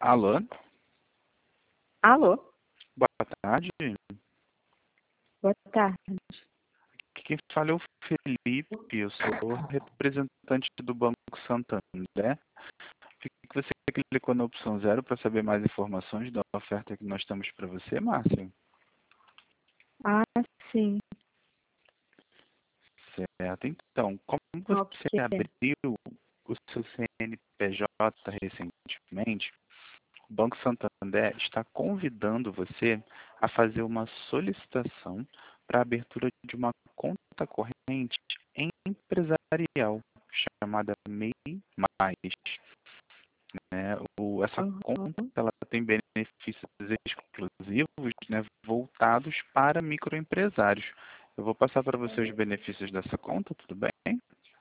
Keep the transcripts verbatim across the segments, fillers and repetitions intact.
Alô, Alô, boa tarde. boa tarde. Quem fala é o Felipe, eu sou representante do Banco Santander. Que você clicou na opção zero para saber mais informações da oferta que nós temos para você, Márcio? Ah, sim. Certo. Então, como você Ok. abriu o seu C N P J recentemente, o Banco Santander está convidando você a fazer uma solicitação para a abertura de uma conta corrente empresarial chamada MEI Mais. Né? O, essa Uhum. conta ela tem benefícios exclusivos, né, voltados para microempresários. Eu vou passar para você os benefícios dessa conta, tudo bem?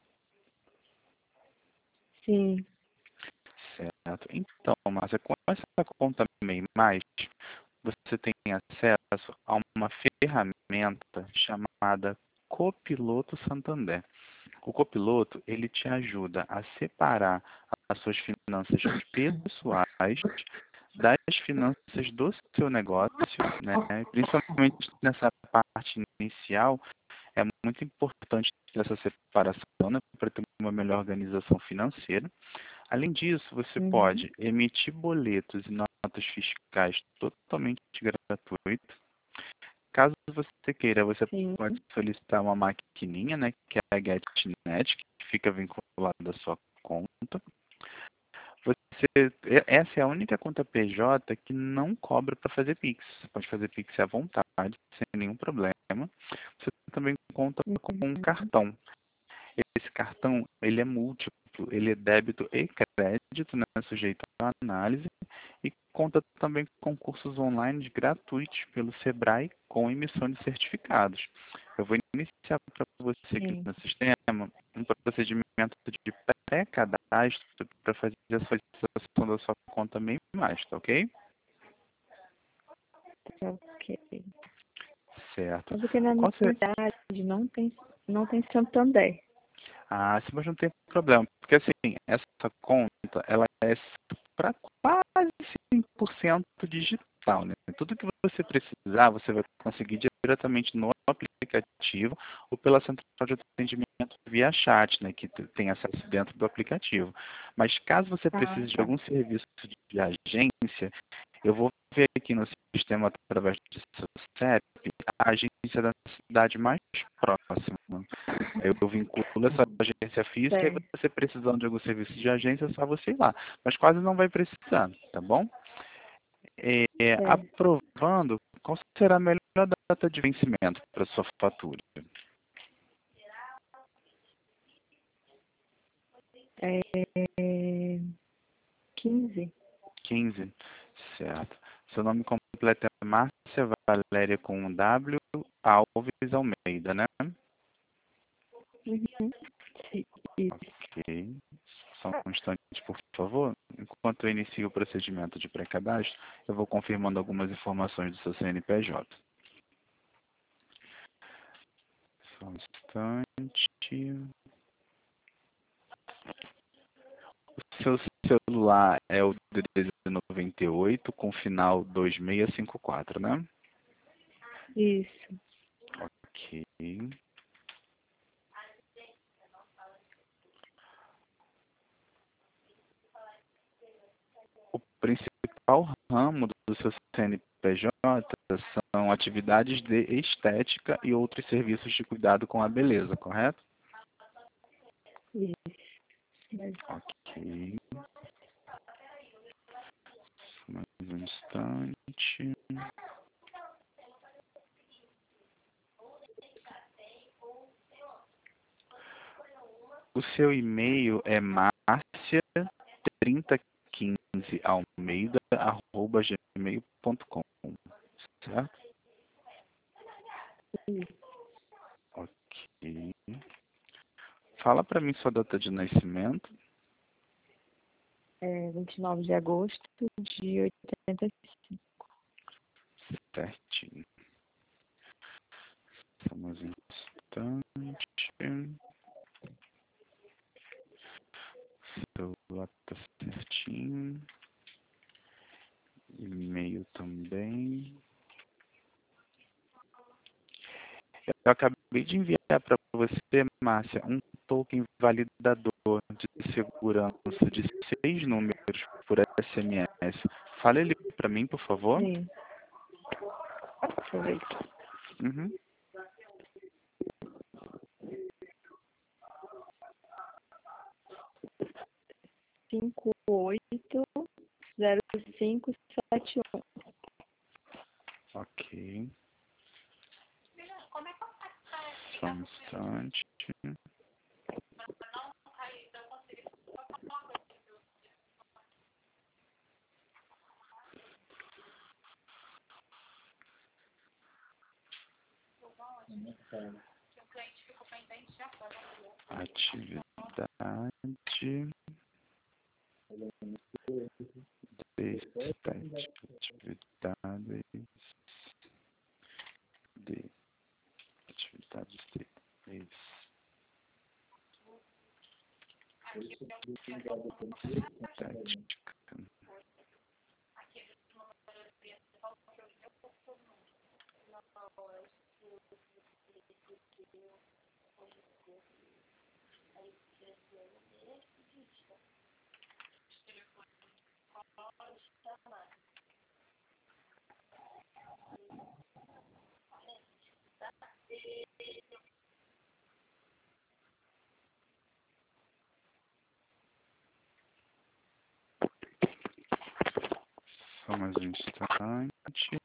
Sim. Certo. Então, Márcia, com essa conta MEI Mais, você tem acesso a uma ferramenta chamada Copiloto Santander. O copiloto, ele te ajuda a separar as suas finanças pessoais das finanças do seu negócio, né? Principalmente nessa parte inicial, é muito importante essa separação, né, para ter uma melhor organização financeira. Além disso, você Uhum. pode emitir boletos e notas fiscais totalmente gratuitos. Caso você queira, você Sim. pode solicitar uma maquininha, né, que é a GetNet, que fica vinculada à sua conta. Você, essa é a única conta P J que não cobra para fazer Pix. Você pode fazer Pix à vontade, sem nenhum problema. Você também conta com um Uhum. cartão. Esse cartão, ele é múltiplo, ele é débito e crédito, né, sujeito à análise, e conta também com cursos online gratuitos pelo Sebrae com emissão de certificados. Eu vou iniciar para você aqui Sim. no sistema um procedimento de pré-cadastro para fazer a solicitação da sua conta MEI Mais, tá ok? Ok. Certo. Mas aqui na minha Qual ser... cidade não tem, não tem Santander. Ah, sim, mas não tem problema, porque assim, essa conta, ela é para quase cem por cento digital, né? Tudo que você precisar, você vai conseguir diretamente no aplicativo ou pela central de atendimento via chat, né? Que tem acesso dentro do aplicativo. Mas caso você Ah, precise de tá. algum serviço de agência, eu vou ver aqui no sistema, através do seu C E P, a agência da cidade mais próxima. Eu vinculo essa agência física e Certo. você precisando de algum serviço de agência, é só você ir lá. Mas quase não vai precisar, tá bom? É, Certo. aprovando, qual será a melhor data de vencimento para sua fatura? É quinze. quinze, certo. Seu nome completo é Márcia Valéria com um W, Alves Almeida, né? Uhum. Sim. Ok. Só um instante, por favor. Enquanto eu inicio o procedimento de pré-cadastro, eu vou confirmando algumas informações do seu C N P J. Só um instante. O seu celular é o D D Z noventa e oito com final dois seis cinco quatro, né? Isso. Ok. O principal ramo do seu C N P J são atividades de estética e outros serviços de cuidado com a beleza, correto? Isso. Ok. Mais um instante. O seu e-mail é márcia trinta quinze almeida arroba gmail ponto com, certo? Ok. Fala para mim sua data de nascimento. É vinte e nove de agosto de oitenta e cinco. Certinho. Só mais um instante. Celular tá certinho. Eu acabei de enviar para você, Márcia, um token validador de segurança de seis números por S M S. Fale ele para mim, por favor. Sim. Deixa eu ver aqui. Uhum. cinco oito zero cinco sete um. Ok. Só um instante. Atividade. Dezessete atividades de atividades de mês. Estética. Só mais um instante.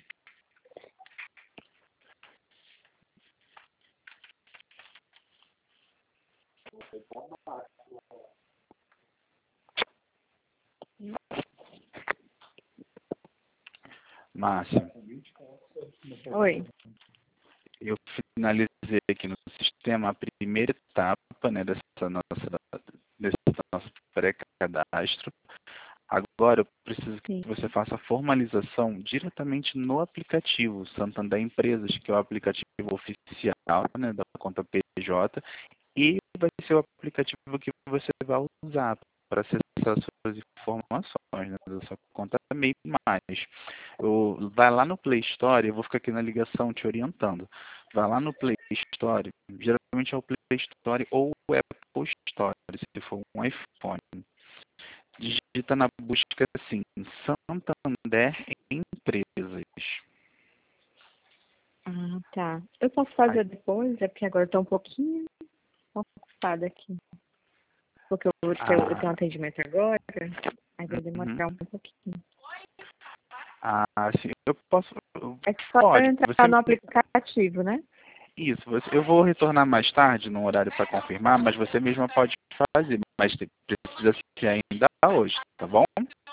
Márcia, Oi. eu finalizei aqui no sistema a primeira etapa, né, dessa nossa, desse nosso pré-cadastro. Agora eu preciso que Sim. você faça a formalização diretamente no aplicativo Santander Empresas, que é o aplicativo oficial, né, da conta P J, e vai ser o aplicativo que você vai usar para acessar suas informações, né, da sua conta MEI mais. Eu, vai lá no Play Store, eu vou ficar aqui na ligação te orientando. Vai lá no Play Store, geralmente é o Play Store ou o Apple Store, se for um iPhone. Digita na busca assim, Santander Empresas. Ah, tá. Eu posso Aí, fazer depois? É porque agora eu tô um pouquinho ocupada aqui. Porque eu, eu, tenho, eu ah, tenho um atendimento agora, aí vai uhum. demorar um pouquinho. Ah, sim, eu posso, eu- É só eu pode, entrar você no me, aplicativo, né? isso, você, eu vou retornar mais tarde, no horário para confirmar, mas você mesma pode fazer, mas tem- precisa ser ainda hoje, tá bom?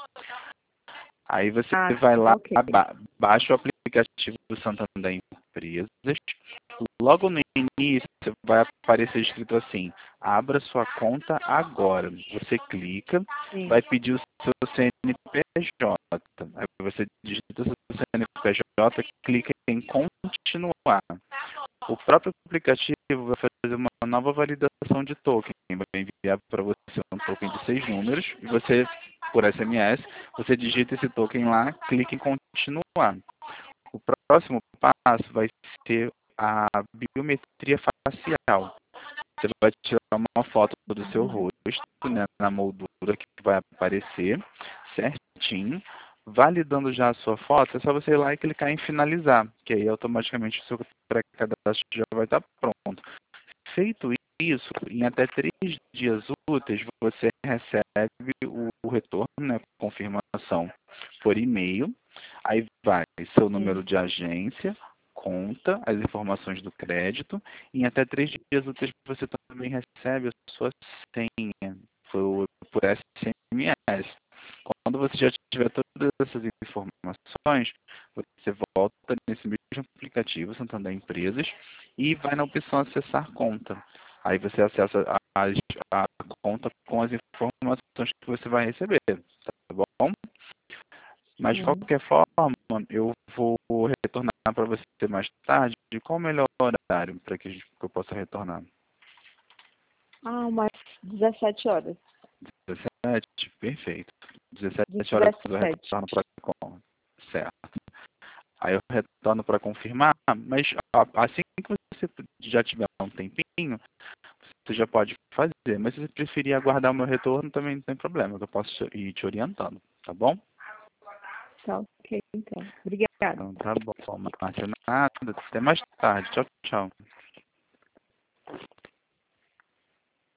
Aí você Ah, vai lá, ok. ba baixa o aplicativo do Santander Empresas. Logo no início vai aparecer escrito assim, abra sua conta agora. Você clica, Sim. vai pedir o seu C N P J. Aí você digita o seu C N P J, clica em continuar. O próprio aplicativo vai fazer uma nova validação de token. Vai enviar para você um token de seis números e você, por S M S, você digita esse token lá, clica em continuar. O próximo passo vai ser a biometria facial. Você vai tirar uma foto do seu rosto, né, na moldura que vai aparecer, certinho. Validando já a sua foto, é só você ir lá e clicar em finalizar, que aí automaticamente o seu pré-cadastro já vai estar pronto. Feito isso, em até três dias úteis, você recebe o, o retorno, né, confirmação por e-mail. Aí vai seu número Sim. de agência, conta, as informações do crédito. E em até três dias úteis você também recebe a sua senha por, por S M S. Quando você já tiver todas essas informações, você volta nesse mesmo aplicativo, Santander Empresas, e vai na opção acessar conta. Aí você acessa a, a conta com as informações que você vai receber, tá bom? Mas de Sim. qualquer forma, eu vou retornar para você mais tarde. Qual o melhor horário para que, que eu possa retornar? Ah, umas dezessete horas. dezessete? Perfeito. dezessete horas eu dezessete. retorno para a certo. Aí eu retorno para confirmar, mas ó, assim que você já tiver um tempinho, você já pode fazer. Mas se você preferir aguardar o meu retorno, também não tem problema. Eu posso ir te orientando, tá bom? Tá ok, então. Obrigada. Então tá bom, Márcia. Nada. Até mais tarde. Tchau, tchau.